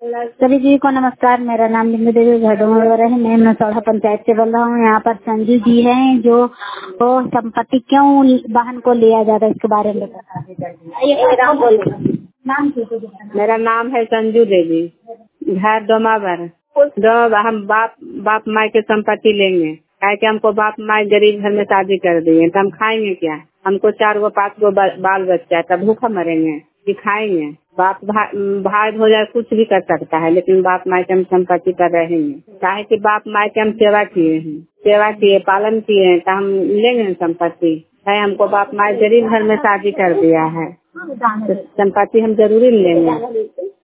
सभी जी को नमस्कार। मेरा नाम बिंदु देवी घड़ोर है। मैं मसौढ़ा पंचायत से बोल रहा हूँ। यहाँ पर संजू जी हैं जो वो संपत्ति क्यों वाहन को लिया जाता है इसके बारे में बता। मेरा नाम है संजू देवी। घर डोमावर। हम बाप माई के संपत्ति लेंगे। क्या कि हमको बाप माई गरीब घर में शादी कर दिए तो हम खाएंगे क्या? हमको 4 गो 5 गो बाल बच्चा है, तब भूखा मरेंगे कि खाएंगे? बाप भाई हो जाए कुछ भी कर सकता है, लेकिन बाप माई के हम संपत्ति पर रहेंगे। चाहे कि बाप माई के हम सेवा किए पालन किए हैं, तो हम लेंगे संपत्ति। है हमको बाप माई गरीब घर में शादी कर दिया है तो संपत्ति हम जरूरी लेंगे।